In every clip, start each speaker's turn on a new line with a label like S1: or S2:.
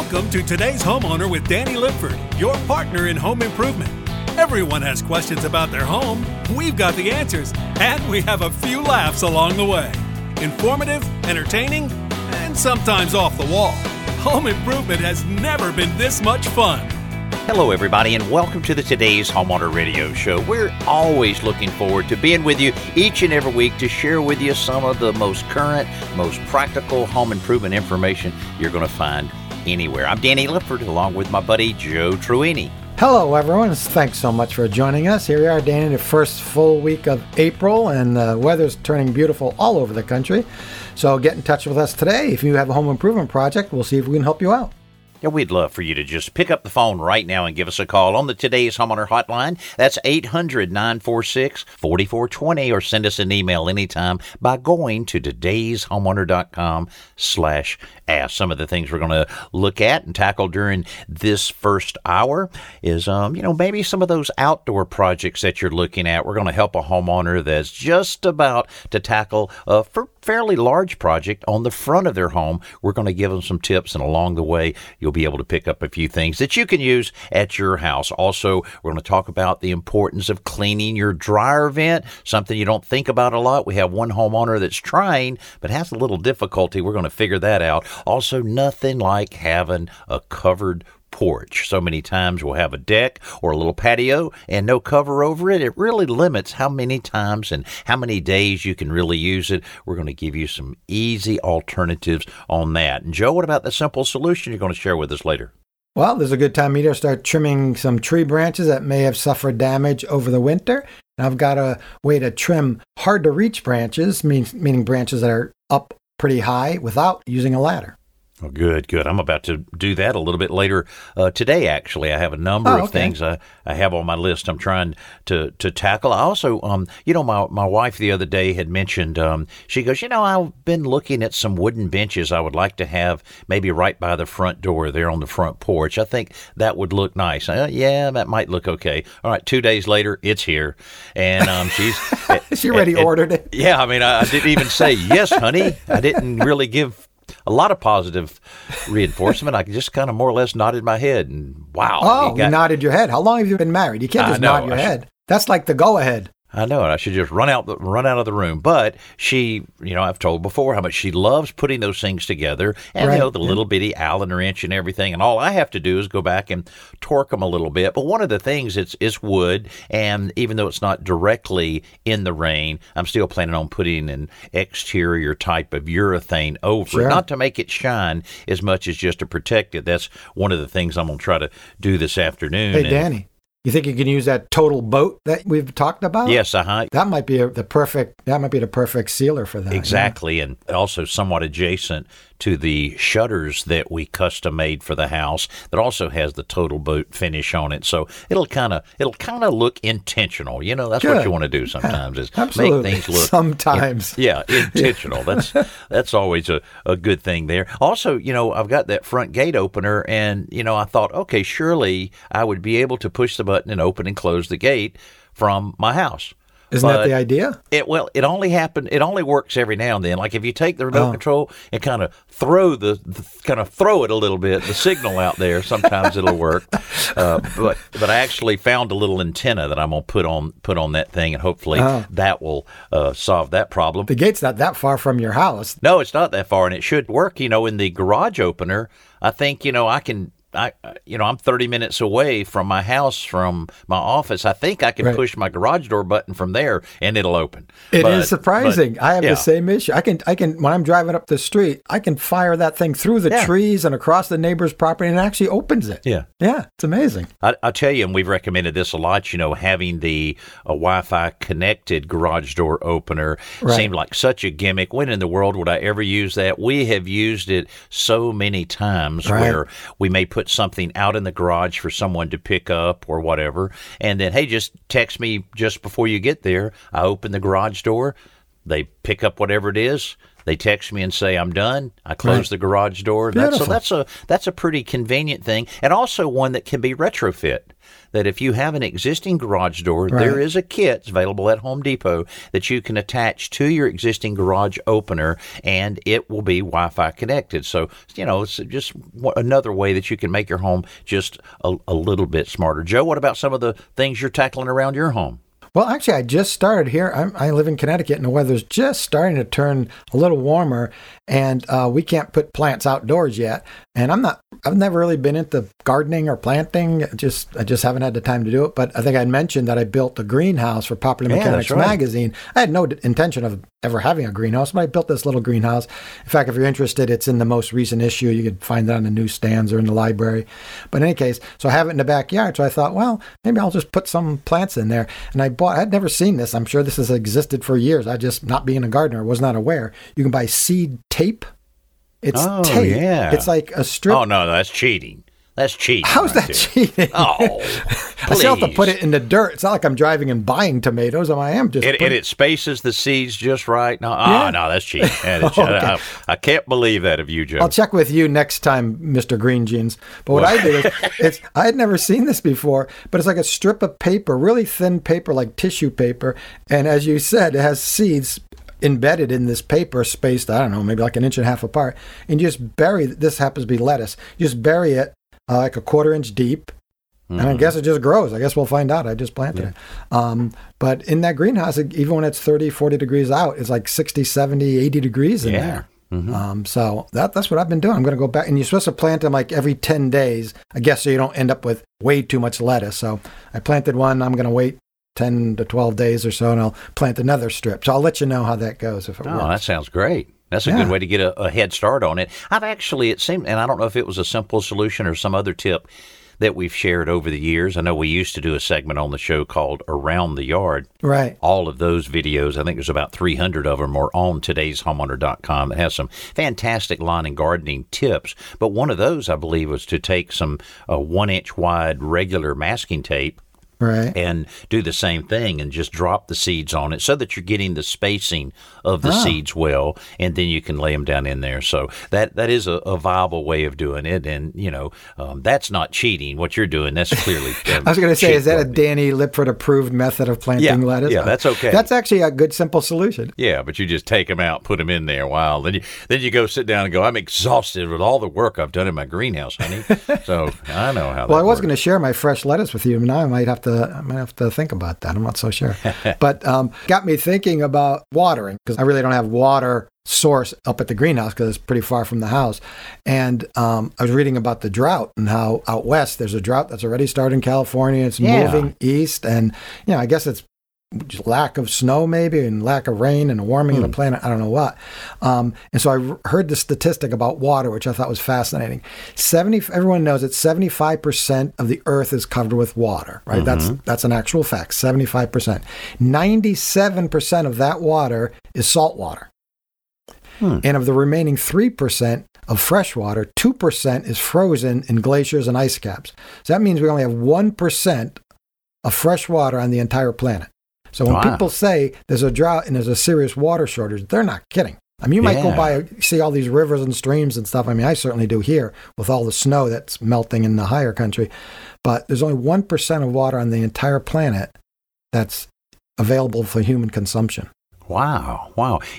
S1: Welcome to Today's Homeowner with Danny Lipford, your partner in home improvement. Everyone has questions about their home. We've got the answers, and we have a few laughs along the way. Informative, entertaining, and sometimes off the wall. Home improvement has never been this much fun.
S2: Hello, everybody, and welcome to the Today's Homeowner Radio Show. We're always looking forward to being with you each and every week to share with you some of the most current, most practical home improvement information you're going to find anywhere. I'm Danny Lipford, along with my buddy Joe Truini.
S3: Hello, everyone. Thanks so much for joining us. Here we are, Danny, the first full week of April, and the weather's turning beautiful all over the country. So get in touch with us today. If you have a home improvement project, we'll see if we can help you out.
S2: Yeah, we'd love for you to just pick up the phone right now and give us a call on the Today's Homeowner Hotline. That's 800-946-4420, or send us an email anytime by going to todayshomeowner.com/ask. Some of the things we're going to look at and tackle during this first hour is, maybe some of those outdoor projects that you're looking at. We're going to help a homeowner that's just about to tackle a fairly large project on the front of their home. We're going to give them some tips, and along the way, you'll be able to pick up a few things that you can use at your house. Also, we're going to talk about the importance of cleaning your dryer vent, something you don't think about a lot. We have one homeowner that's trying, but has a little difficulty. We're going to figure that out. Also, nothing like having a covered porch. So many times we'll have a deck or a little patio and no cover over it. It really limits how many times and how many days you can really use it. We're going to give you some easy alternatives on that. And Joe, what about the simple solution you're going to share with us later?
S3: Well, there's a good time to start trimming some tree branches that may have suffered damage over the winter. And I've got a way to trim hard-to-reach branches, meaning branches that are up pretty high without using a ladder.
S2: Oh, good. I'm about to do that a little bit later today, actually. I have a number of things I have on my list I'm trying to tackle. I also, my wife the other day had mentioned, she goes, I've been looking at some wooden benches I would like to have maybe right by the front door there on the front porch. I think that would look nice. Yeah, that might look okay. All right, 2 days later, it's here. And
S3: she already ordered it.
S2: Yeah, I didn't even say, yes, honey. I didn't really give a lot of positive reinforcement. I just kind of more or less nodded my head, and wow.
S3: Oh, you nodded your head. How long have you been married? You can't just nod your head. That's like the go-ahead.
S2: I know it. I should just run out of the room. But she, I've told before how much she loves putting those things together, and the little bitty Allen wrench and everything. And all I have to do is go back and torque them a little bit. But one of the things is wood, and even though it's not directly in the rain, I'm still planning on putting an exterior type of urethane over it, not to make it shine as much as just to protect it. That's one of the things I'm going to try to do this afternoon.
S3: Hey, Danny. You think you can use that total boat that we've talked about?
S2: Yes,
S3: That might be the perfect sealer for that.
S2: Exactly, and also somewhat adjacent to the shutters that we custom made for the house that also has the total boat finish on it. So it'll kind of look intentional. That's what you want to do sometimes is
S3: Absolutely.
S2: Make things look
S3: sometimes.
S2: Intentional. That's always a good thing there. Also, I've got that front gate opener, and I thought, okay, surely I would be able to push the button and open and close the gate from my house.
S3: Isn't that the idea?
S2: It only works every now and then. Like if you take the remote control and kind of throw it a little bit, the signal out there, sometimes it'll work. But I actually found a little antenna that I'm gonna put on that thing, and hopefully that will solve that problem.
S3: The gate's not that far from your house.
S2: No, it's not that far, and it should work. In the garage opener, I think I can. I'm 30 minutes away from my house, from my office. I think I can push my garage door button from there and it'll open.
S3: It is surprising. I have the same issue. I can when I'm driving up the street, I can fire that thing through the trees and across the neighbor's property, and it actually opens it. Yeah, it's amazing.
S2: I'll tell you, and we've recommended this a lot, having the Wi-Fi connected garage door opener seemed like such a gimmick. When in the world would I ever use that? We have used it so many times where we may put something out in the garage for someone to pick up or whatever, and then, hey, just text me just before you get there. I open the garage door, they pick up whatever it is, they text me and say I'm done. I close the garage door. That's a pretty convenient thing, and also one that can be retrofit. that if you have an existing garage door, there is a kit available at Home Depot that you can attach to your existing garage opener, and it will be Wi-Fi connected. So, it's just another way that you can make your home just a little bit smarter. Joe, what about some of the things you're tackling around your home?
S3: Well, actually, I just started here. I live in Connecticut, and the weather's just starting to turn a little warmer, and we can't put plants outdoors yet. And I've never really been into gardening or planting. I just haven't had the time to do it. But I think I mentioned that I built a greenhouse for Popular Mechanics magazine. I had no intention of ever having a greenhouse, but I built this little greenhouse. In fact, if you're interested, it's in the most recent issue. You can find it on the newsstands or in the library. But in any case, so I have it in the backyard. So I thought, well, maybe I'll just put some plants in there. And I'd never seen this. I'm sure this has existed for years. I just, not being a gardener, was not aware. You can buy seed tape. It's tape. Yeah. It's like a strip.
S2: Oh, no, that's cheating. That's cheating.
S3: How's that cheating?
S2: Oh,
S3: I still have to put it in the dirt. It's not like I'm driving and buying tomatoes. I am just.
S2: And it spaces the seeds just right. No, no, that's cheating. Okay. I can't believe that of you, Joe.
S3: I'll check with you next time, Mr. Green Jeans. But what I do is, I had never seen this before, but it's like a strip of paper, really thin paper, like tissue paper. And as you said, it has seeds embedded in this paper, spaced, I don't know, maybe like 1.5 inches apart. And you just bury, this happens to be lettuce, you just bury it like 1/4 inch deep. And I guess it just grows. I guess we'll find out. I just planted it. But in that greenhouse, even when it's 30, 40 degrees out, it's like 60, 70, 80 degrees in there. Mm-hmm. So that's what I've been doing. I'm going to go back. And you're supposed to plant them like every 10 days, I guess, so you don't end up with way too much lettuce. So I planted one. I'm going to wait 10 to 12 days or so, and I'll plant another strip. So I'll let you know how that goes if it works.
S2: Oh, that sounds great. That's a good way to get a head start on it. It seemed, and I don't know if it was a simple solution or some other tip that we've shared over the years. I know we used to do a segment on the show called Around the Yard.
S3: Right. All
S2: of those videos, I think there's about 300 of them, are on todayshomeowner.com. It has some fantastic lawn and gardening tips. But one of those, I believe, was to take some 1-inch wide regular masking tape, and do the same thing and just drop the seeds on it so that you're getting the spacing of the seeds well, and then you can lay them down in there. So that is a viable way of doing it, and that's not cheating. What you're doing, that's clearly
S3: I was going to say, is that a Danny Lipford approved method of planting lettuce?
S2: Yeah, that's okay.
S3: That's actually a good, simple solution.
S2: Yeah, but you just take them out, put them in there a while, then you go sit down and go, I'm exhausted with all the work I've done in my greenhouse, honey. So I know how.
S3: Well, I was going to share my fresh lettuce with you, and now I might have to think about that. I'm not so sure. But got me thinking about watering, because I really don't have water source up at the greenhouse because it's pretty far from the house. And I was reading about the drought and how out west there's a drought that's already started in California. It's moving east. And, I guess it's just lack of snow maybe, and lack of rain and a warming of the planet. I don't know what. And so I heard the statistic about water, which I thought was fascinating. Everyone knows that 75% of the earth is covered with water, right? That's an actual fact, 75%. 97% of that water is salt water. And of the remaining 3% of fresh water, 2% is frozen in glaciers and ice caps. So that means we only have 1% of fresh water on the entire planet. So when people say there's a drought and there's a serious water shortage, they're not kidding. I mean, you might go by, see all these rivers and streams and stuff. I mean, I certainly do here with all the snow that's melting in the higher country. But there's only 1% of water on the entire planet that's available for human consumption.
S2: Wow.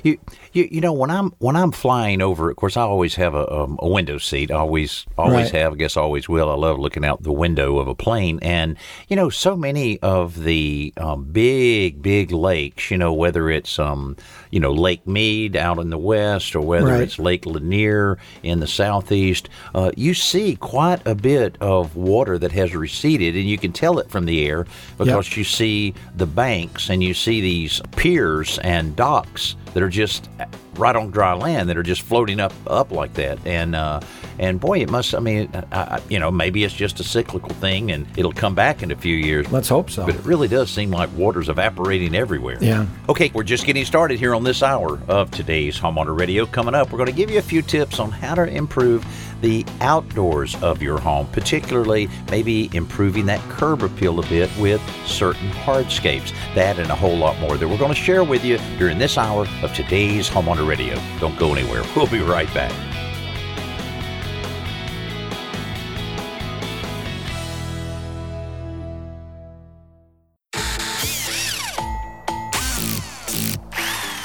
S2: When I'm flying over, of course, I always have a window seat. I always have, I guess always will. I love looking out the window of a plane. And, so many of the big lakes, whether it's, Lake Mead out in the west, or whether it's Lake Lanier in the southeast, you see quite a bit of water that has receded, and you can tell it from the air because you see the banks and you see these piers and docks that are just right on dry land that are just floating up like that. And boy, it must, maybe it's just a cyclical thing and it'll come back in a few years.
S3: Let's hope so.
S2: But it really does seem like water's evaporating everywhere.
S3: Yeah.
S2: Okay, we're just getting started here on this hour of today's Homeowner Radio. Coming up, we're going to give you a few tips on how to improve the outdoors of your home, particularly maybe improving that curb appeal a bit with certain hardscapes. That and a whole lot more that we're going to share with you during this hour of today's Homeowner Radio. Don't go anywhere. We'll be right back.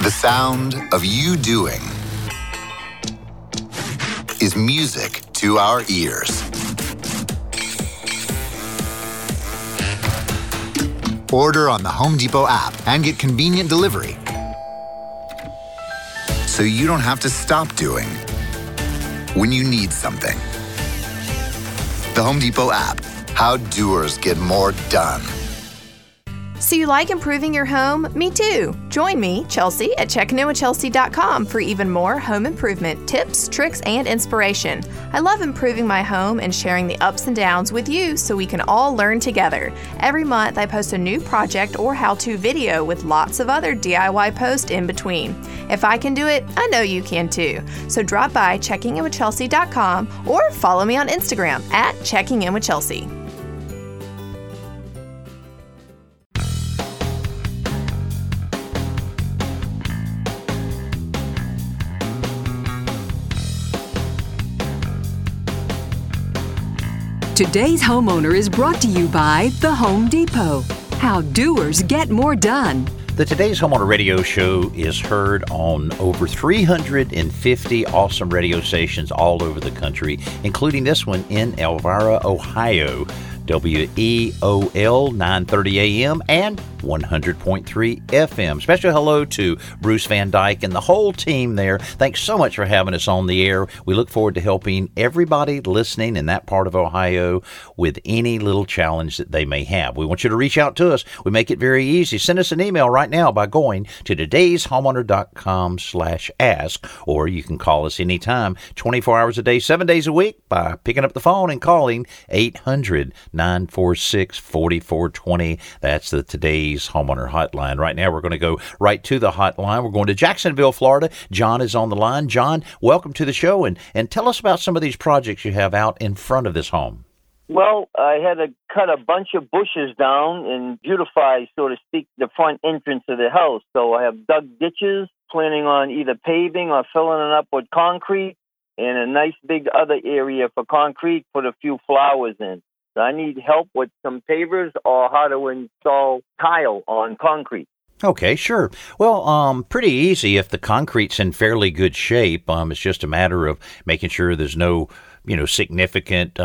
S4: The sound of you doing is music to our ears. Order on the Home Depot app and get convenient delivery, so you don't have to stop doing when you need something. The Home Depot app. How doers get more done.
S5: So you like improving your home? Me too. Join me, Chelsea, at checkinginwithchelsea.com for even more home improvement tips, tricks, and inspiration. I love improving my home and sharing the ups and downs with you so we can all learn together. Every month, I post a new project or how-to video with lots of other DIY posts in between. If I can do it, I know you can too. So drop by checkinginwithchelsea.com or follow me on Instagram at checkinginwithchelsea.
S6: Today's Homeowner is brought to you by The Home Depot. How doers get more done.
S2: The Today's Homeowner radio show is heard on over 350 awesome radio stations all over the country, including this one in Elvira, Ohio. WEOL 930 AM and 100.3 FM. Special hello to Bruce Van Dyke and the whole team there. Thanks so much for having us on the air. We look forward to helping everybody listening in that part of Ohio with any little challenge that they may have. We want you to reach out to us. We make it very easy. Send us an email right now by going to todayshomeowner.com/ask, or you can call us anytime, 24 hours a day, 7 days a week, by picking up the phone and calling 800-946-4420. That's the Today's Homeowner hotline. Right now, we're going to go right to the hotline. We're going to Jacksonville, Florida. John is on the line. John, welcome to the show, and tell us about some of these projects you have out in front of this home.
S7: Well, I had to cut a bunch of bushes down and beautify, so to speak, the front entrance of the house. So I have dug ditches, planning on either paving or filling it up with concrete, and a nice big other area for concrete, put a few flowers in. I need help with some pavers or how to install tile on concrete.
S2: Okay, sure. Well, pretty easy if the concrete's in fairly good shape. It's just a matter of making sure there's no, significant,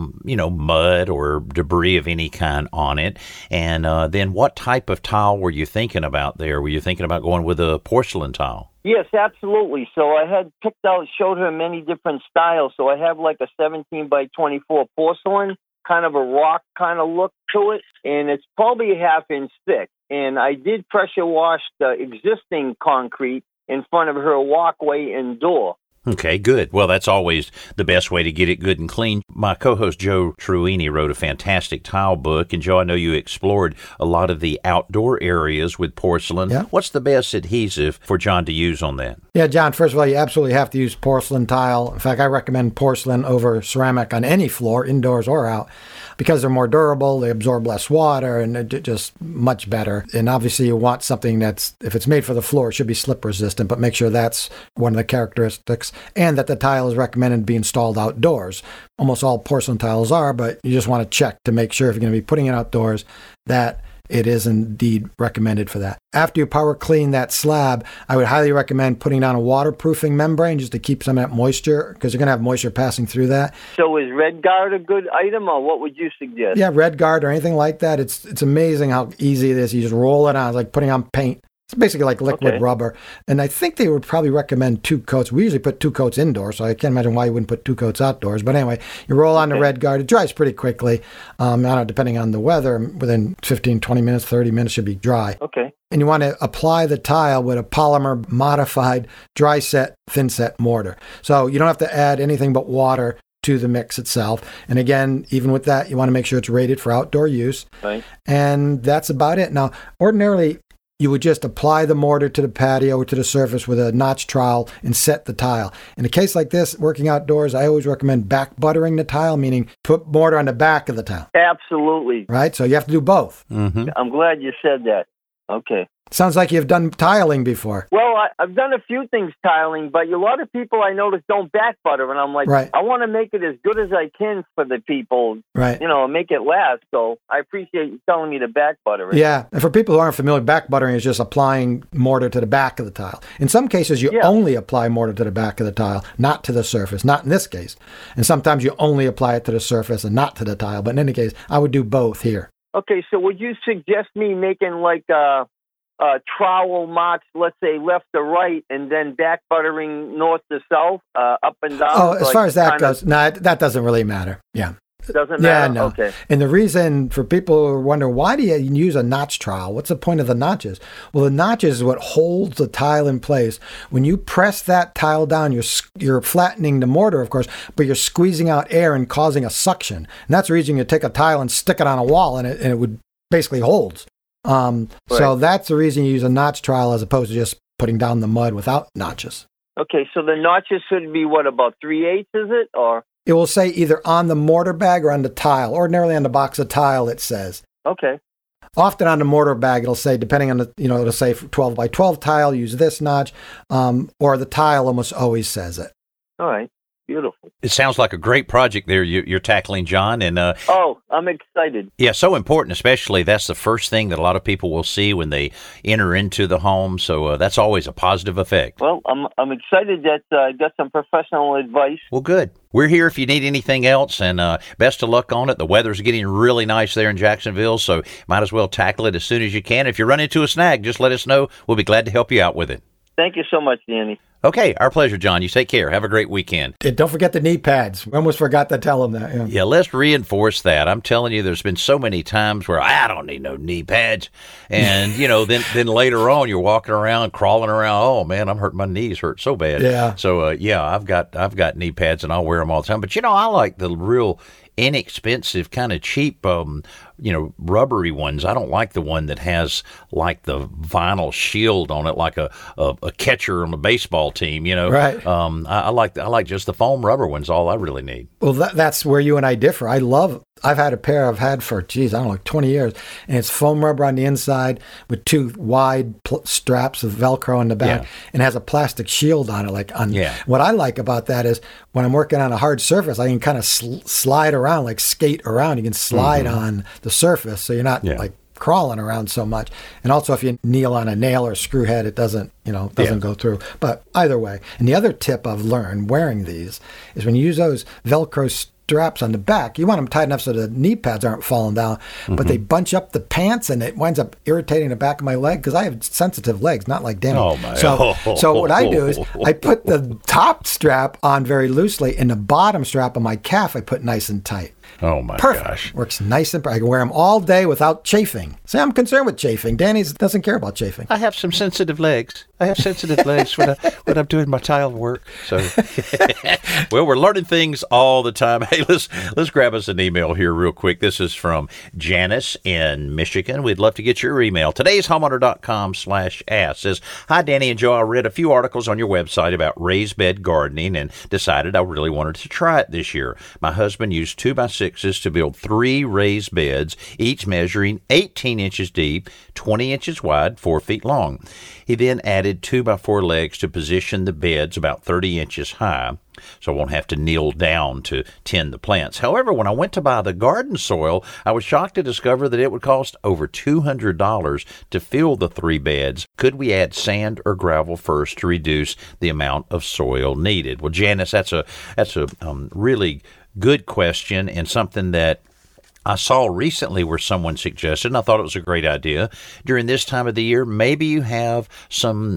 S2: mud or debris of any kind on it. And then what type of tile were you thinking about there? Were you thinking about going with a porcelain tile?
S7: Yes, absolutely. So I had showed her many different styles. So I have like a 17 by 24 porcelain, kind of a rock kind of look to it, and it's probably a half-inch thick. And I did pressure wash the existing concrete in front of her walkway and door.
S2: Okay, good. Well, that's always the best way to get it good and clean. My co-host Joe Truini wrote a fantastic tile book. And Joe, I know you explored a lot of the outdoor areas with porcelain.
S3: Yeah.
S2: What's the best adhesive for John to use on that?
S3: Yeah, John, first of all, you absolutely have to use porcelain tile. In fact, I recommend porcelain over ceramic on any floor, indoors or out, because they're more durable, they absorb less water, and they're just much better. And obviously you want something that's, if it's made for the floor, it should be slip resistant, but make sure that's one of the characteristics, and that the tile is recommended to be installed outdoors. Almost all porcelain tiles are, but you just want to check to make sure if you're going to be putting it outdoors that it is indeed recommended for that. After you power clean that slab, I would highly recommend putting down a waterproofing membrane just to keep some of that moisture, because you're going to have moisture passing through that.
S7: So is Red Guard a good item, or what would you suggest?
S3: Yeah, Red Guard or anything like that. It's amazing how easy it is. You just roll it on. It's like putting on paint. It's basically like liquid rubber. And I think they would probably recommend 2 coats. We usually put 2 coats indoors, so I can't imagine why you wouldn't put 2 coats outdoors. But anyway, you roll on the Red Guard. It dries pretty quickly. I don't know, depending on the weather, within 15, 20 minutes, 30 minutes should be dry.
S7: Okay.
S3: And you want to apply the tile with a polymer modified dry set, thin set mortar. So you don't have to add anything but water to the mix itself. And again, even with that, you want to make sure it's rated for outdoor use.
S7: Right.
S3: And that's about it. Now, ordinarily, you would just apply the mortar to the patio or to the surface with a notch trowel and set the tile. In a case like this, working outdoors, I always recommend back buttering the tile, meaning put mortar on the back of the tile.
S7: Absolutely.
S3: Right? So you have to do both.
S2: Mm-hmm.
S7: I'm glad you said that. Okay.
S3: Sounds like you've done tiling before.
S7: Well, I've done a few things tiling, but a lot of people I notice don't back butter, and I'm like,
S3: Right.
S7: I want to make it as good as I can for the people,
S3: Right.
S7: make it last. So I appreciate you telling me to back butter it.
S3: Yeah. And for people who aren't familiar, back buttering is just applying mortar to the back of the tile. In some cases, you only apply mortar to the back of the tile, not to the surface. Not in this case. And sometimes you only apply it to the surface and not to the tile. But in any case, I would do both here.
S7: Okay, so would you suggest me making like trowel marks, let's say left to right, and then back buttering north to south, up and down?
S3: Oh, as far as that goes, no, that doesn't really matter. Yeah.
S7: Doesn't matter?
S3: Yeah, no.
S7: Okay.
S3: And the reason for people who wonder, why do you use a notch trowel? What's the point of the notches? Well, the notches is what holds the tile in place. When you press that tile down, you're flattening the mortar, of course, but you're squeezing out air and causing a suction. And that's the reason you take a tile and stick it on a wall, and it would basically holds. So that's the reason you use a notch trowel as opposed to just putting down the mud without notches.
S7: Okay, so the notches should be what, about 3/8, is it? Or
S3: it will say either on the mortar bag or on the tile. Ordinarily on the box of tile, it says.
S7: Okay.
S3: Often on the mortar bag, it'll say, depending on the, it'll say 12 by 12 tile, use this notch, or the tile almost always says it.
S7: All right. Beautiful.
S2: It sounds like a great project there you're tackling, John. And
S7: I'm excited.
S2: Yeah, so important, especially that's the first thing that a lot of people will see when they enter into the home. So that's always a positive effect.
S7: Well, I'm excited that I got some professional advice.
S2: Well, good. We're here if you need anything else, and best of luck on it. The weather's getting really nice there in Jacksonville, so might as well tackle it as soon as you can. If you run into a snag, just let us know. We'll be glad to help you out with it.
S7: Thank you so much, Danny.
S2: Okay, our pleasure, John. You take care. Have a great weekend.
S3: And don't forget the knee pads. We almost forgot to tell them that.
S2: Yeah, let's reinforce that. I'm telling you, there's been so many times where I don't need no knee pads. And, then later on, you're walking around, crawling around. Oh, man, I'm hurting. My knees hurt so bad.
S3: Yeah.
S2: So, I've got knee pads, and I'll wear them all the time. But, I like the real inexpensive, kind of cheap, rubbery ones. I don't like the one that has like the vinyl shield on it, like a catcher on the baseball team.
S3: Right.
S2: I like just the foam rubber ones. All I really need.
S3: Well, that's where you and I differ. I've had a pair I've had for 20 years, and it's foam rubber on the inside with two wide straps of Velcro in the back, and has a plastic shield on it. What I like about that is when I'm working on a hard surface, I can kind of slide around, like skate around. You can slide on the surface, so you're not like crawling around so much. And also, if you kneel on a nail or screw head, it doesn't go through. But either way. And the other tip I've learned wearing these is when you use those Velcro straps on the back, you want them tight enough so the knee pads aren't falling down, but they bunch up the pants, and it winds up irritating the back of my leg because I have sensitive legs, not like Danny.
S2: Oh my!
S3: So what I do is I put the top strap on very loosely, and the bottom strap on my calf I put nice and tight.
S2: Oh my
S3: Perfect.
S2: gosh!
S3: Works nice and I can wear them all day without chafing. See, I'm concerned with chafing. Danny doesn't care about chafing.
S2: I have some sensitive legs. when I'm doing my tile work. So, well, we're learning things all the time. Hey, let's grab us an email here real quick. This is from Janice in Michigan. We'd love to get your email. Today'sHomeowner.com/ask says, "Hi, Danny and Joe. I read a few articles on your website about raised bed gardening and decided I really wanted to try it this year. My husband used 2x6s to build 3 raised beds, each measuring 18 inches deep, 20 inches wide, 4 feet long. He then added 2x4 legs to position the beds about 30 inches high, so I won't have to kneel down to tend the plants. However, when I went to buy the garden soil, I was shocked to discover that it would cost over $200 to fill the 3 beds. Could we add sand or gravel first to reduce the amount of soil needed?" Well, Janice, that's a really good question, and something that I saw recently where someone suggested, and I thought it was a great idea. During this time of the year, maybe you have some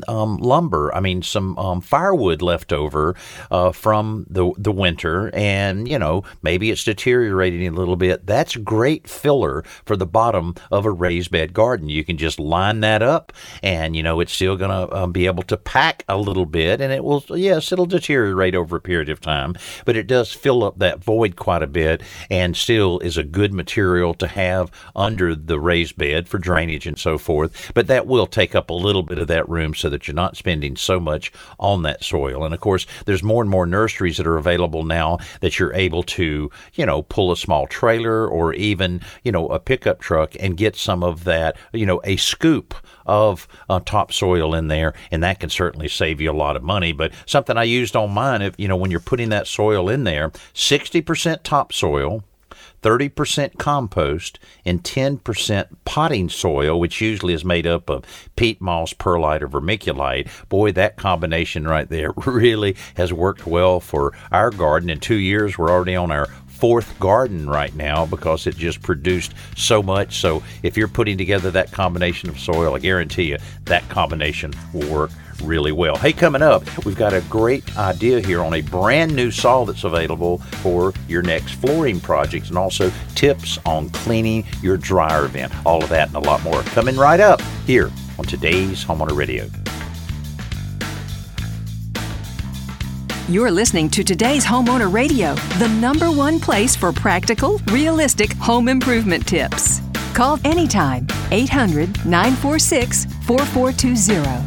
S2: some firewood left over from the winter, and, maybe it's deteriorating a little bit. That's great filler for the bottom of a raised bed garden. You can just line that up, and, it's still going to be able to pack a little bit, and it'll deteriorate over a period of time, but it does fill up that void quite a bit and still is a good material to have under the raised bed for drainage and so forth, but that will take up a little bit of that room so that you're not spending so much on that soil. And of course, there's more and more nurseries that are available now that you're able to, pull a small trailer or even, a pickup truck and get some of that, a scoop of topsoil in there, and that can certainly save you a lot of money. But something I used on mine, when you're putting that soil in there, 60% topsoil, 30% compost, and 10% potting soil, which usually is made up of peat moss, perlite, or vermiculite. Boy, that combination right there really has worked well for our garden. In 2 years, we're already on our 4th garden right now because it just produced so much. So if you're putting together that combination of soil, I guarantee you that combination will work really well. Hey, coming up, we've got a great idea here on a brand new saw that's available for your next flooring projects, and also tips on cleaning your dryer vent. All of that and a lot more coming right up here on today's Homeowner Radio.
S6: You're listening to today's Homeowner Radio, the #1 place for practical, realistic home improvement tips. Call anytime, 800-946-4420.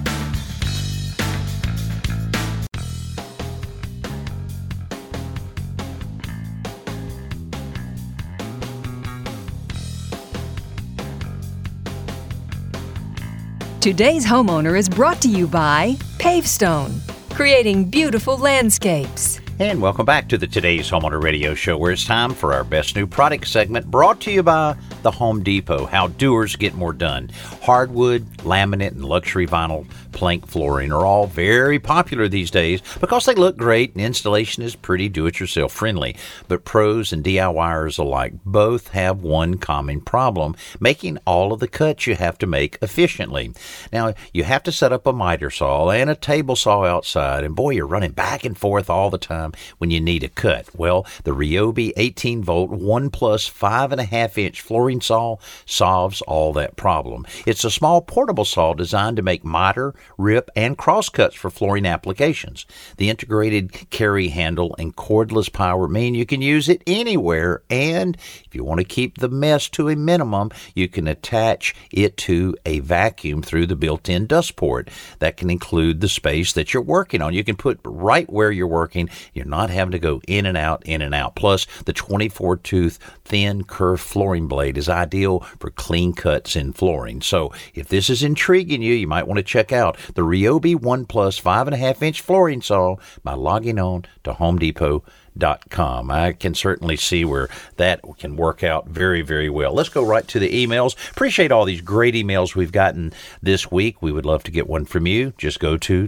S6: Today's Homeowner is brought to you by Pavestone, creating beautiful landscapes.
S2: And welcome back to the Today's Homeowner Radio Show, where it's time for our Best New Product segment, brought to you by the Home Depot. How doers get more done. Hardwood, laminate, and luxury vinyl plank flooring are all very popular these days because they look great and installation is pretty do-it-yourself friendly. But pros and DIYers alike both have one common problem: making all of the cuts you have to make efficiently. Now, you have to set up a miter saw and a table saw outside, and boy, you're running back and forth all the time when you need a cut. Well, the Ryobi 18-volt 1+ 5.5-inch flooring saw solves all that problem. It's a small portable saw designed to make miter, rip, and cross cuts for flooring applications. The integrated carry handle and cordless power mean you can use it anywhere, and if you want to keep the mess to a minimum, you can attach it to a vacuum through the built-in dust port. That can include the space that you're working on. You can put right where you're working. You're not having to go in and out, in and out. Plus, the 24-tooth thin curved flooring blade is ideal for clean cuts in flooring. So if this is intriguing you, you might want to check out the Ryobi 1+ 5.5-inch flooring saw by logging on to HomeDepot.com. I can certainly see where that can work out very, very well. Let's go right to the emails. Appreciate all these great emails we've gotten this week. We would love to get one from you. Just go to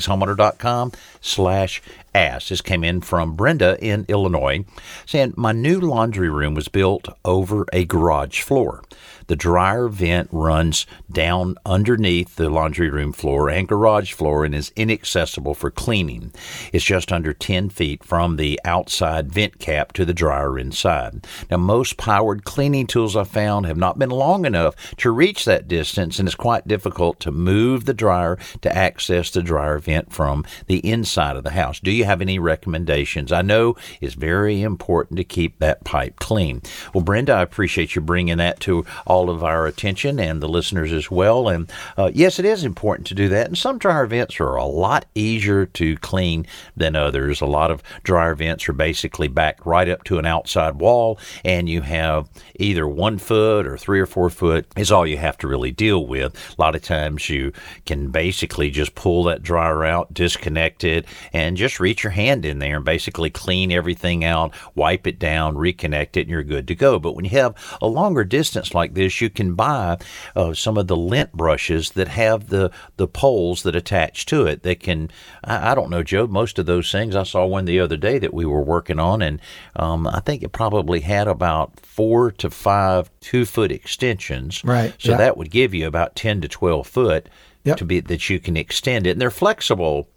S2: todayshomeowner.com/ask. This came in from Brenda in Illinois, saying, my new laundry room was built over a garage floor. The dryer vent runs down underneath the laundry room floor and garage floor and is inaccessible for cleaning. It's just under 10 feet from the outside vent cap to the dryer inside. Now, most powered cleaning tools I've found have not been long enough to reach that distance, and it's quite difficult to move the dryer to access the dryer vent from the inside of the house. Do you have any recommendations? I know it's very important to keep that pipe clean. Well, Brenda, I appreciate you bringing that to all of our attention and the listeners as well. And yes, it is important to do that. And some dryer vents are a lot easier to clean than others. A lot of dryer vents are basically backed right up to an outside wall, and you have either 1 foot or 3 or 4 foot is all you have to really deal with. A lot of times you can basically just pull that dryer out, disconnect it, and just reach your hand in there and basically clean everything out, wipe it down, reconnect it, and you're good to go. But when you have a longer distance like this, you can buy some of the lint brushes that have the poles that attach to it that can, I don't know, Joe, most of those things, I saw one the other day that we were working on, and I think it probably had about 4 to 5 2-foot extensions.
S3: Right.
S2: So that would give you about 10 to 12 foot
S3: Yep.
S2: to be that you can extend it. And they're flexible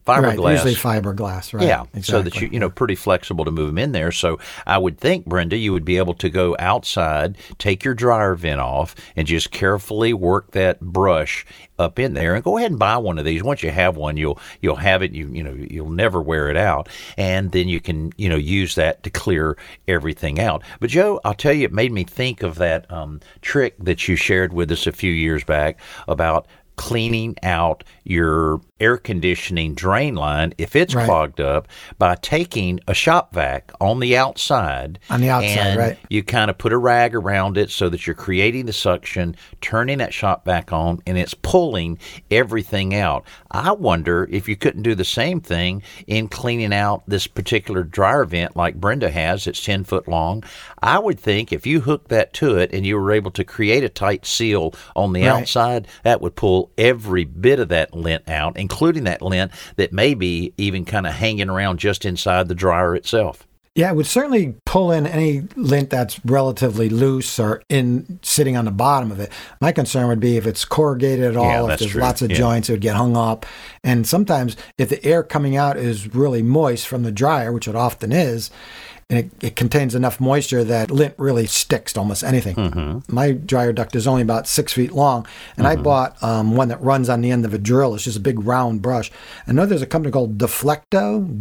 S2: fiberglass.
S3: Right, usually fiberglass, right?
S2: Yeah,
S3: exactly.
S2: so that you know, pretty flexible to move them in there. So I would think, Brenda, you would be able to go outside, take your dryer vent off, and just carefully work that brush up in there. And go ahead and buy one of these. Once you have one, you'll have it. You'll never wear it out, and then you can use that to clear everything out. But Joe, I'll tell you, it made me think of that trick that you shared with us a few years back about cleaning out your air conditioning drain line if it's clogged up by taking a shop vac on the outside. And
S3: right.
S2: You kind of put a rag around it so that you're creating the suction, turning that shop vac on, and it's pulling everything out. I wonder if you couldn't do the same thing in cleaning out this particular dryer vent like Brenda has. It's 10 foot long. I would think if you hooked that to it and you were able to create a tight seal on the outside, that would pull every bit of that lint out, including that lint that may be even kind of hanging around just inside the dryer itself.
S3: Yeah, it would certainly pull in any lint that's relatively loose or sitting on the bottom of it. My concern would be if it's corrugated at all, if there's lots of joints, it would get hung up. And sometimes if the air coming out is really moist from the dryer, which it often is, and it contains enough moisture that lint really sticks to almost anything. Mm-hmm. My dryer duct is only about 6 feet long, and I bought one that runs on the end of a drill. It's just a big round brush. I know there's a company called Deflecto,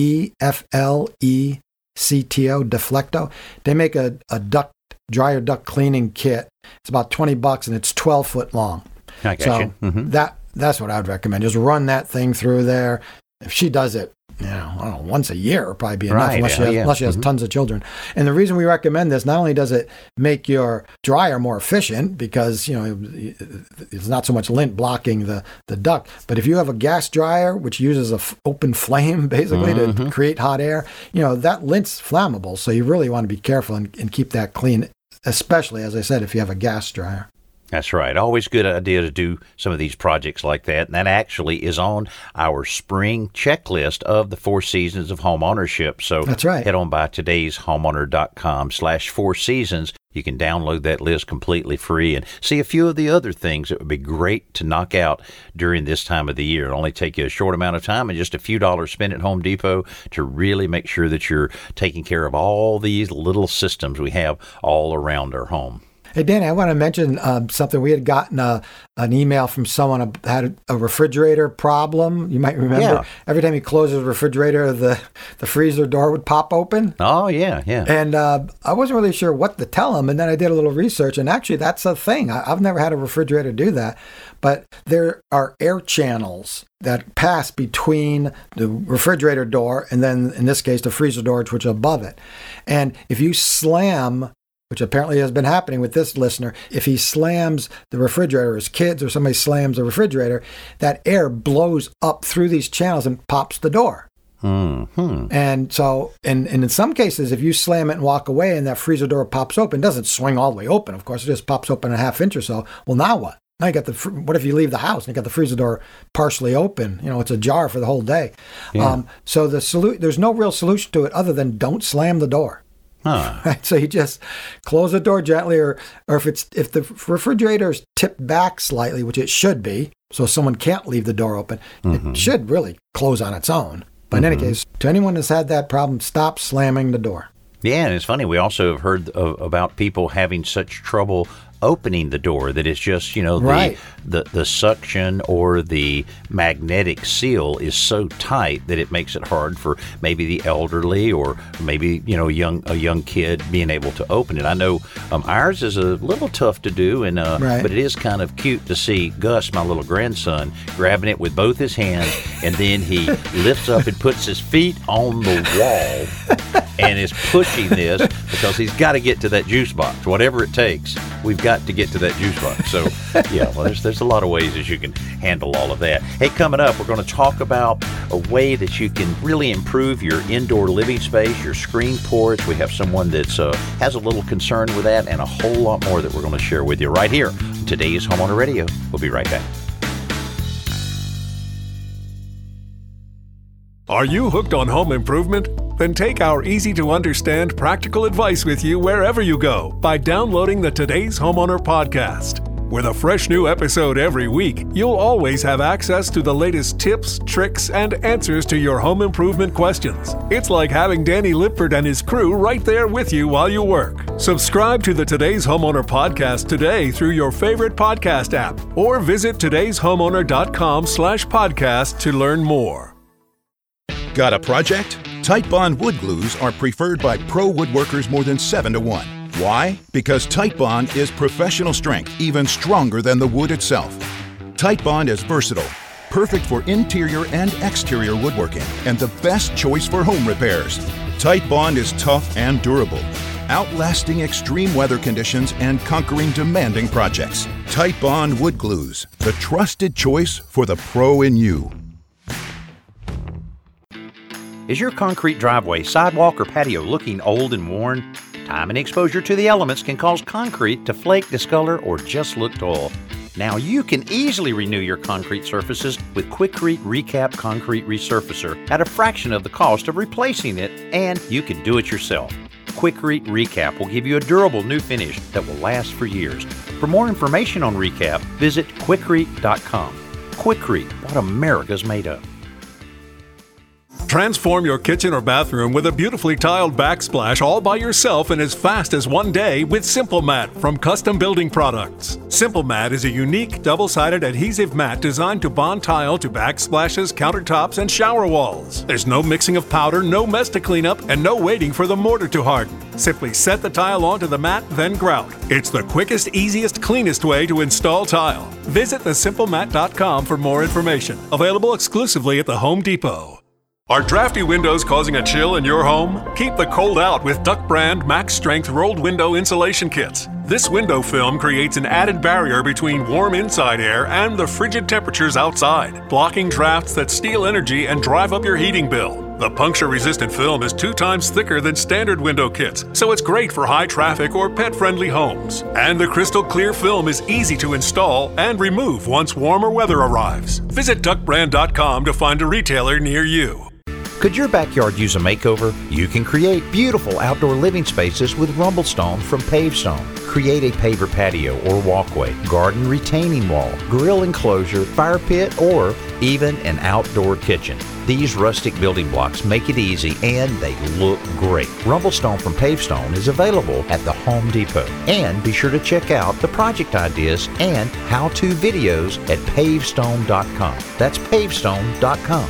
S3: D-E-F-L-E-C-T-O, Deflecto. They make a dryer duct cleaning kit. It's about $20, and it's 12 foot long.
S2: I got you. Mm-hmm.
S3: That's what I would recommend. Just run that thing through there. If she does it, I don't know, once a year would probably be enough, unless she has tons of children. And the reason we recommend this, not only does it make your dryer more efficient because, it's not so much lint blocking the duct, but if you have a gas dryer, which uses an open flame basically to create hot air, that lint's flammable. So you really want to be careful and keep that clean, especially, as I said, if you have a gas dryer.
S2: That's right. Always good idea to do some of these projects like that. And that actually is on our spring checklist of the 4 seasons of home ownership. So
S3: that's right.
S2: Head on by todayshomeowner.com/4 seasons. You can download that list completely free and see a few of the other things that would be great to knock out during this time of the year. It'll only take you a short amount of time and just a few dollars spent at Home Depot to really make sure that you're taking care of all these little systems we have all around our home.
S3: Hey, Danny, I want to mention something. We had gotten an email from someone who had a refrigerator problem. You might remember.
S2: Yeah.
S3: Every time he closes the refrigerator, the freezer door would pop open.
S2: Oh, yeah.
S3: And I wasn't really sure what to tell him. And then I did a little research. And actually, that's a thing. I've never had a refrigerator do that. But there are air channels that pass between the refrigerator door and then, in this case, the freezer door, which is above it. And if you slam, which apparently has been happening with this listener, if he slams the refrigerator, his kids or somebody slams the refrigerator, that air blows up through these channels and pops the door. Mm-hmm. And so, and in some cases, if you slam it and walk away and that freezer door pops open, it doesn't swing all the way open, of course, it just pops open a half inch or so. Well, now what? Now you got what if you leave the house and you got the freezer door partially open? It's ajar for the whole day. Yeah. So there's no real solution to it other than don't slam the door.
S2: Huh.
S3: Right, so you just close the door gently, or if the refrigerator is tipped back slightly, which it should be, so someone can't leave the door open, it should really close on its own. But in any case, to anyone that's had that problem, stop slamming the door.
S2: Yeah, and it's funny, we also have heard about people having such trouble opening the door that it's just, the suction or the magnetic seal is so tight that it makes it hard for maybe the elderly or maybe, a young kid being able to open it. I know ours is a little tough to do, and but it is kind of cute to see Gus, my little grandson, grabbing it with both his hands, and then he lifts up and puts his feet on the wall and is pushing this because he's got to get to that juice box, whatever it takes. We've got to get to that juice box. So, there's a lot of ways that you can handle all of that. Hey, coming up, we're going to talk about a way that you can really improve your indoor living space, your screen porch. We have someone that's has a little concern with that, and a whole lot more that we're going to share with you right here on today's Homeowner Radio. We'll be right back.
S1: Are you hooked on home improvement? Then take our easy-to-understand practical advice with you wherever you go by downloading the Today's Homeowner podcast. With a fresh new episode every week, you'll always have access to the latest tips, tricks, and answers to your home improvement questions. It's like having Danny Lipford and his crew right there with you while you work. Subscribe to the Today's Homeowner podcast today through your favorite podcast app or visit todayshomeowner.com/podcast to learn more.
S8: Got a project? Titebond wood glues are preferred by pro woodworkers more than 7-to-1. Why? Because Titebond is professional strength, even stronger than the wood itself. Titebond is versatile, perfect for interior and exterior woodworking, and the best choice for home repairs. Titebond is tough and durable, outlasting extreme weather conditions and conquering demanding projects. Titebond wood glues, the trusted choice for the pro in you.
S2: Is your concrete driveway, sidewalk, or patio looking old and worn? Time and exposure to the elements can cause concrete to flake, discolor, or just look dull. Now you can easily renew your concrete surfaces with Quikrete Recap Concrete Resurfacer at a fraction of the cost of replacing it, and you can do it yourself. Quikrete Recap will give you a durable new finish that will last for years. For more information on Recap, visit Quikrete.com. Quikrete, what America's made of.
S1: Transform your kitchen or bathroom with a beautifully tiled backsplash all by yourself in as fast as one day with Simple Mat from Custom Building Products. Simple Mat is a unique double-sided adhesive mat designed to bond tile to backsplashes, countertops, and shower walls. There's no mixing of powder, no mess to clean up, and no waiting for the mortar to harden. Simply set the tile onto the mat, then grout. It's the quickest, easiest, cleanest way to install tile. Visit thesimplemat.com for more information. Available exclusively at the Home Depot. Are drafty windows causing a chill in your home? Keep the cold out with Duck Brand Max Strength Rolled Window Insulation Kits. This window film creates an added barrier between warm inside air and the frigid temperatures outside, blocking drafts that steal energy and drive up your heating bill. The puncture-resistant film is 2 times thicker than standard window kits, so it's great for high-traffic or pet-friendly homes. And the crystal clear film is easy to install and remove once warmer weather arrives. Visit duckbrand.com to find a retailer near you.
S2: Could your backyard use a makeover? You can create beautiful outdoor living spaces with Rumblestone from Pavestone. Create a paver patio or walkway, garden retaining wall, grill enclosure, fire pit, or even an outdoor kitchen. These rustic building blocks make it easy and they look great. Rumblestone from Pavestone is available at the Home Depot. And be sure to check out the project ideas and how-to videos at pavestone.com. That's pavestone.com.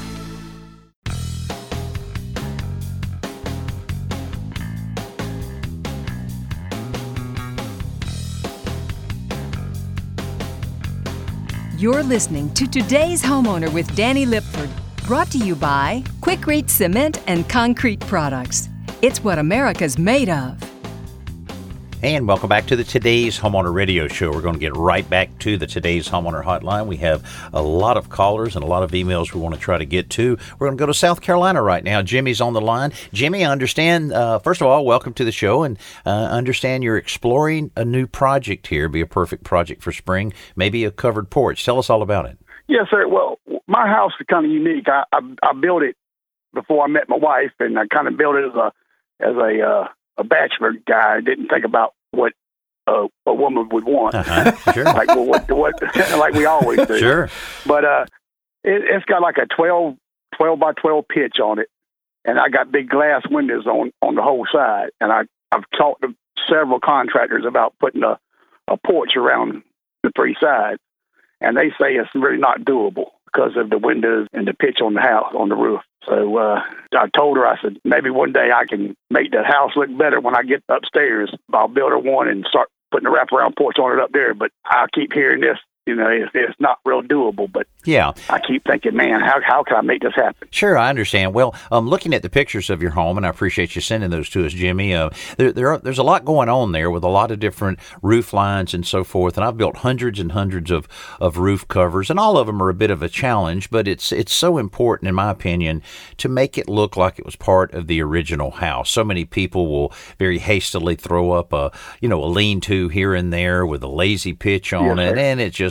S6: You're listening to Today's Homeowner with Danny Lipford, brought to you by Quikrete Cement and Concrete Products. It's what America's made of.
S2: And welcome back to the Today's Homeowner Radio Show. We're going to get right back to the Today's Homeowner Hotline. We have a lot of callers and a lot of emails we want to try to get to. We're going to go to South Carolina right now. Jimmy's on the line. Jimmy, I understand, first of all, welcome to the show, and understand you're exploring a new project here, be a perfect project for spring, maybe a covered porch. Tell us all about it.
S9: Yes, sir. Well, my house is kind of unique. I built it before I met my wife, and I kind of built it as a bachelor guy. I didn't think about what a woman would want.
S2: Sure.
S9: Like what like we always do.
S2: Sure.
S9: But it's got like a 12 by 12 pitch on it, and I got big glass windows on the whole side. And I've talked to several contractors about putting a porch around the 3 sides, and they say it's really not doable because of the windows and the pitch on the house, on the roof. So I told her, I said, maybe one day I can make the house look better when I get upstairs. I'll build her one and start putting a wraparound porch on it up there. But I keep hearing this, it's not real doable. But
S2: yeah,
S9: I keep thinking, man, how can I make this happen?
S2: Sure, I understand. Well, looking at the pictures of your home, and I appreciate you sending those to us, Jimmy, there's a lot going on there with a lot of different roof lines and so forth. And I've built hundreds and hundreds of roof covers, and all of them are a bit of a challenge, but it's so important, in my opinion, to make it look like it was part of the original house. So many people will very hastily throw up a lean-to here and there with a lazy pitch on it, and it just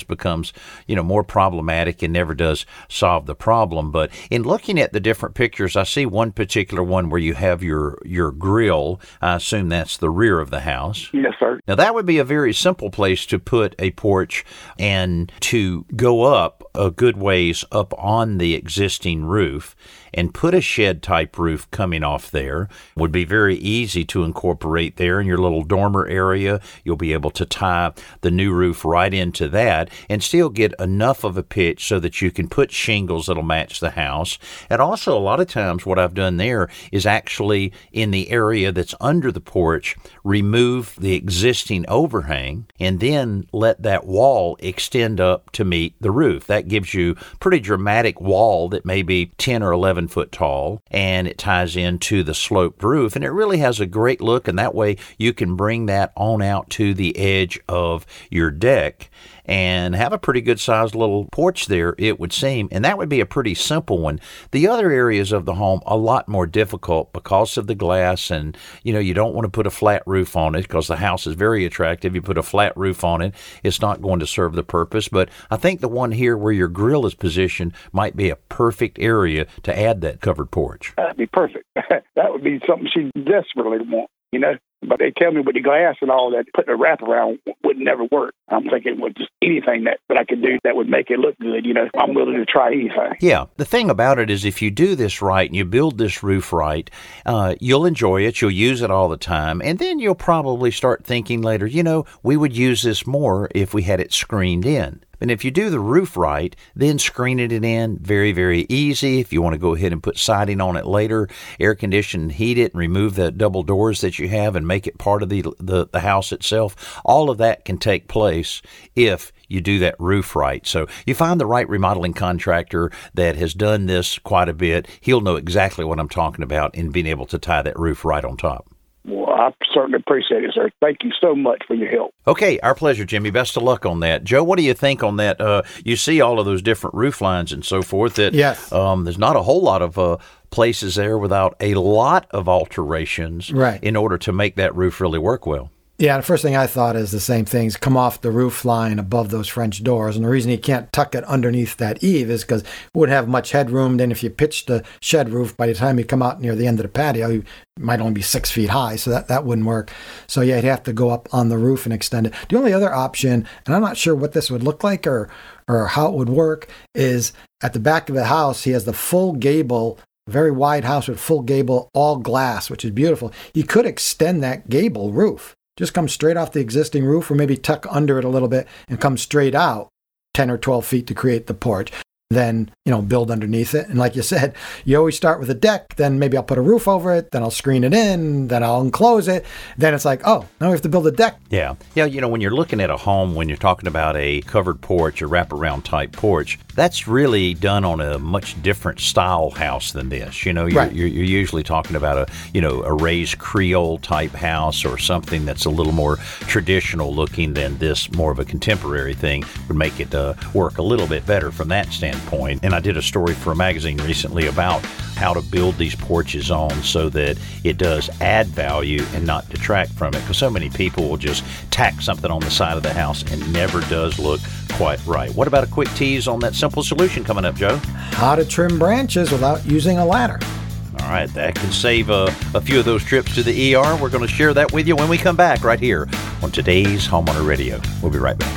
S2: just becomes, more problematic and never does solve the problem. But in looking at the different pictures, I see one particular one where you have your grill. I assume that's the rear of the house.
S9: Yes, sir.
S2: Now, that would be a very simple place to put a porch and to go up a good ways up on the existing roof and put a shed-type roof coming off there. Would be very easy to incorporate there in your little dormer area. You'll be able to tie the new roof right into that and still get enough of a pitch so that you can put shingles that'll match the house. And also, a lot of times what I've done there is actually in the area that's under the porch, remove the existing overhang and then let that wall extend up to meet the roof. That gives you pretty dramatic wall that may be 10 or 11 foot tall, and it ties into the sloped roof, and it really has a great look, and that way you can bring that on out to the edge of your deck and have a pretty good sized little porch there, it would seem, and that would be a pretty simple one. The other areas of the home, a lot more difficult because of the glass, and you don't want to put a flat roof on it because the house is very attractive. You put a flat roof on it, it's not going to serve the purpose, but I think the one here where your grill is positioned might be a perfect area to add that covered porch.
S9: That'd be perfect. That would be something she desperately want, But they tell me with the glass and all that, putting a wrap around would never work. I'm thinking with just anything that I could do that would make it look good, I'm willing to try anything.
S2: Yeah, the thing about it is if you do this right and you build this roof right, you'll enjoy it, you'll use it all the time, and then you'll probably start thinking later, we would use this more if we had it screened in. And if you do the roof right, then screening it in, very, very easy. If you want to go ahead and put siding on it later, air condition, heat it, and remove the double doors that you have and make it part of the house itself, all of that can take place if you do that roof right. So you find the right remodeling contractor that has done this quite a bit. He'll know exactly what I'm talking about in being able to tie that roof right on top.
S9: Well, I certainly appreciate it, sir. Thank you so much for your help.
S2: Okay, our pleasure, Jimmy. Best of luck on that. Joe, what do you think on that? You see all of those different roof lines and so forth. That
S3: yes.
S2: There's not a whole lot of places there without a lot of alterations in order to make that roof really work well.
S3: Yeah, the first thing I thought is the same things come off the roof line above those French doors. And the reason you can't tuck it underneath that eave is because it wouldn't have much headroom. Then if you pitch the shed roof, by the time you come out near the end of the patio, you might only be 6 feet high. So that wouldn't work. So yeah, you'd have to go up on the roof and extend it. The only other option, and I'm not sure what this would look like or how it would work, is at the back of the house, he has the full gable, very wide house with full gable, all glass, which is beautiful. You could extend that gable roof. Just come straight off the existing roof or maybe tuck under it a little bit and come straight out 10 or 12 feet to create the porch. Then, build underneath it. And like you said, you always start with a deck, then maybe I'll put a roof over it, then I'll screen it in, then I'll enclose it. Then it's like, oh, now we have to build a deck.
S2: Yeah. Yeah, when you're looking at a home, when you're talking about a covered porch, a wraparound type porch, that's really done on a much different style house than this. You're usually talking about a raised Creole type house or something that's a little more traditional looking than this, more of a contemporary thing would make it work a little bit better from that standpoint. And I did a story for a magazine recently about how to build these porches on so that it does add value and not detract from it, because so many people will just tack something on the side of the house and it never does look quite right. What about a quick tease on that simple solution coming up, Joe?
S3: How to trim branches without using a ladder.
S2: All right, that can save a few of those trips to the ER. We're going to share that with you when we come back right here on today's Homeowner Radio. We'll be right back.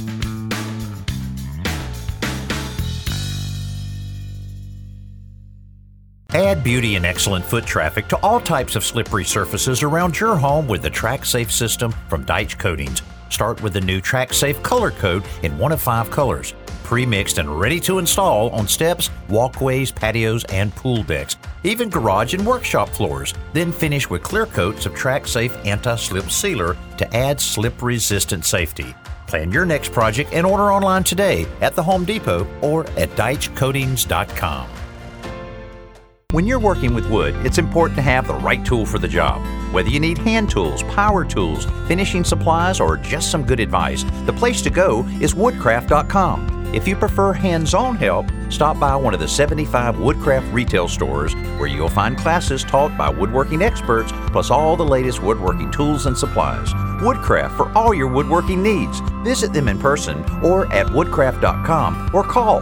S2: Add beauty and excellent foot traffic to all types of slippery surfaces around your home with the TrackSafe system from Deitch Coatings. Start with the new TrackSafe Color Coat in one of 5 colors, pre-mixed and ready to install on steps, walkways, patios, and pool decks, even garage and workshop floors. Then finish with clear coats of TrackSafe Anti-Slip Sealer to add slip-resistant safety. Plan your next project and order online today at the Home Depot or at DeitchCoatings.com. When you're working with wood, it's important to have the right tool for the job. Whether you need hand tools, power tools, finishing supplies, or just some good advice, the place to go is woodcraft.com. If you prefer hands-on help, stop by one of the 75 Woodcraft retail stores where you'll find classes taught by woodworking experts, plus all the latest woodworking tools and supplies. Woodcraft for all your woodworking needs. Visit them in person or at woodcraft.com or call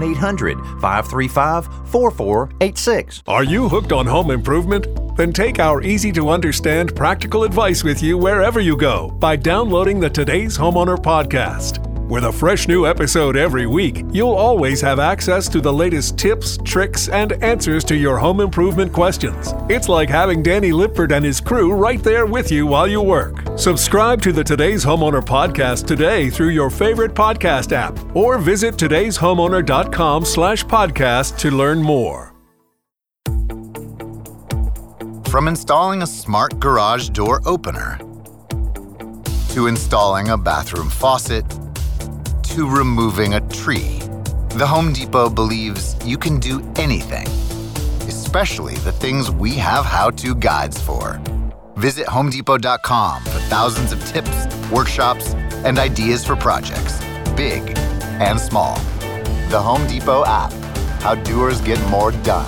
S2: 1-800-535-4486.
S1: Are you hooked on home improvement? Then take our easy-to-understand practical advice with you wherever you go by downloading the Today's Homeowner podcast. With a fresh new episode every week, you'll always have access to the latest tips, tricks, and answers to your home improvement questions. It's like having Danny Lipford and his crew right there with you while you work. Subscribe to the Today's Homeowner podcast today through your favorite podcast app or visit todayshomeowner.com/podcast to learn more.
S4: From installing a smart garage door opener, to installing a bathroom faucet, to removing a tree, the Home Depot believes you can do anything, especially the things we have how-to guides for. Visit HomeDepot.com for thousands of tips, workshops, and ideas for projects, big and small. The Home Depot app, how doers get more done.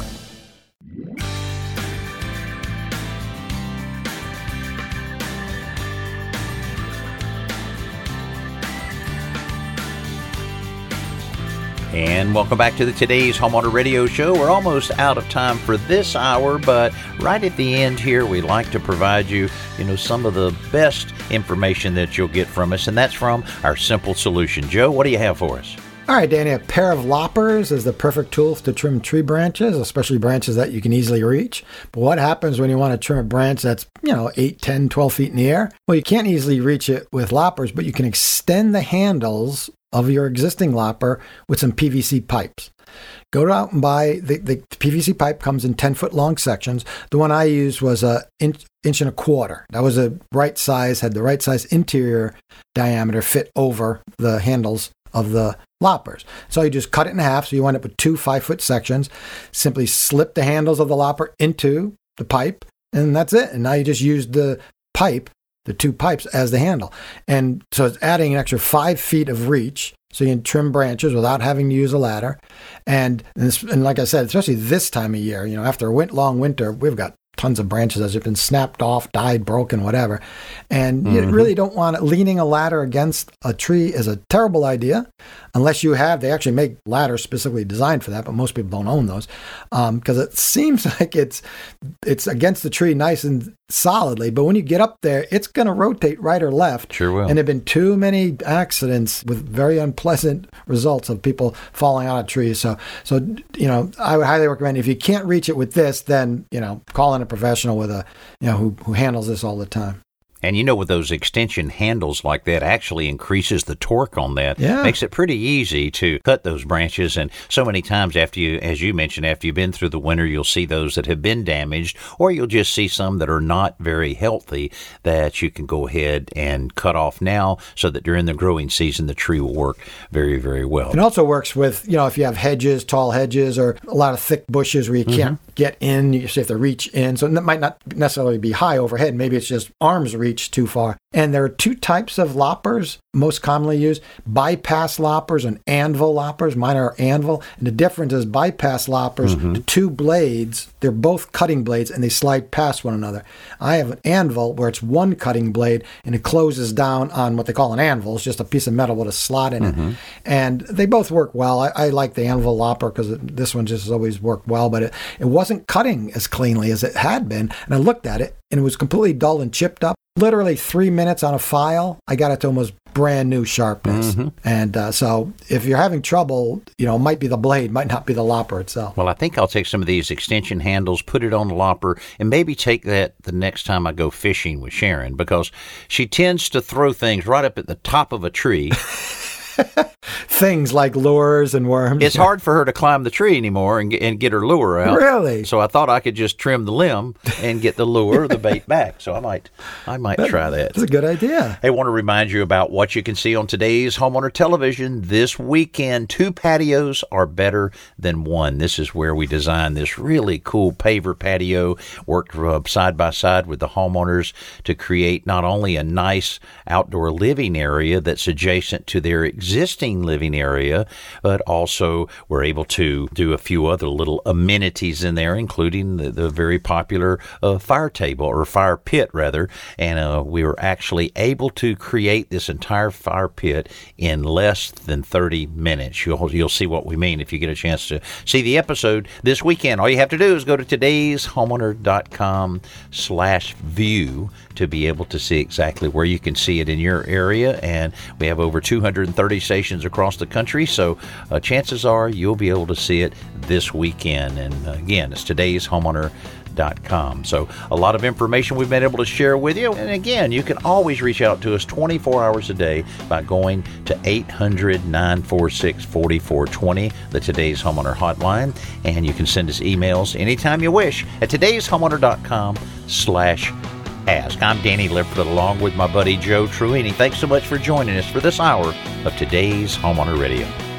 S2: And welcome back to the Today's Homeowner Radio Show. We're almost out of time for this hour, but right at the end here, we like to provide you, some of the best information that you'll get from us, and that's from our simple solution. Joe, what do you have for us?
S3: All right, Danny, a pair of loppers is the perfect tool to trim tree branches, especially branches that you can easily reach. But what happens when you want to trim a branch that's, 8, 10, 12 feet in the air? Well, you can't easily reach it with loppers, but you can extend the handles of your existing lopper with some PVC pipes. Go out and buy, the PVC pipe comes in 10-foot long sections. The one I used was an inch and a quarter. That was a right size, had the right size interior diameter fit over the handles of the loppers. So you just cut it in half. So you wind up with 2 5-foot sections. Simply slip the handles of the lopper into the pipe, and that's it. And now you just use the pipe, the 2 pipes, as the handle. And so it's adding an extra 5 feet of reach, so you can trim branches without having to use a ladder. And like I said, especially this time of year, after a long winter, we've got tons of branches that have been snapped off, died, broken, whatever. And you really don't want it. Leaning a ladder against a tree is a terrible idea, unless you have, they actually make ladders specifically designed for that, but most people don't own those, because it seems like it's against the tree nice and solidly, but when you get up there, it's going to rotate right or left.
S2: Sure will.
S3: And there have been too many accidents with very unpleasant results of people falling out of trees. So I would highly recommend, if you can't reach it with this, then, call in a professional with who handles this all the time.
S2: And with those extension handles like that, actually increases the torque on that.
S3: Yeah.
S2: Makes it pretty easy to cut those branches. And so many times after you've been through the winter, you'll see those that have been damaged, or you'll just see some that are not very healthy that you can go ahead and cut off now, so that during the growing season, the tree will work very, very well.
S3: It also works with, if you have hedges, tall hedges, or a lot of thick bushes where you can't get in, you just have to reach in. So it might not necessarily be high overhead. Maybe it's just arms reach too far. And there are 2 types of loppers most commonly used: bypass loppers and anvil loppers. Mine are anvil. And the difference is bypass loppers, the 2 blades, they're both cutting blades and they slide past one another. I have an anvil where it's 1 cutting blade and it closes down on what they call an anvil. It's just a piece of metal with a slot in it. And they both work well. I like the anvil lopper because this one just has always worked well, but it wasn't cutting as cleanly as it had been. And I looked at it and it was completely dull and chipped up. Literally 3 minutes on a file, I got it to almost brand new sharpness. And so if you're having trouble, it might be the blade, might not be the lopper itself.
S2: Well, I think I'll take some of these extension handles, put it on the lopper, and maybe take that the next time I go fishing with Sharon, because she tends to throw things right up at the top of a tree.
S3: Things like lures and worms.
S2: It's hard for her to climb the tree anymore and get her lure out.
S3: Really?
S2: So I thought I could just trim the limb and get the lure, the bait back. So I might try that.
S3: That's a good idea.
S2: I want to remind you about what you can see on today's Homeowner Television this weekend. 2 patios are better than 1. This is where we designed this really cool paver patio, worked side by side with the homeowners to create not only a nice outdoor living area that's adjacent to their existing existing living area, but also we're able to do a few other little amenities in there, including the very popular fire table, or fire pit rather. And we were actually able to create this entire fire pit in less than 30 minutes. You'll see what we mean if you get a chance to see the episode this weekend. All you have to do is go to todayshomeowner.com/view to be able to see exactly where you can see it in your area. And we have over 230 stations across the country, so chances are you'll be able to see it this weekend. And again, it's todayshomeowner.com. So a lot of information we've been able to share with you. And again, you can always reach out to us 24 hours a day by going to 800-946-4420, the Today's Homeowner hotline. And you can send us emails anytime you wish at todayshomeowner.com/ask. I'm Danny Lipford, along with my buddy Joe Truini. Thanks so much for joining us for this hour of Today's Homeowner Radio.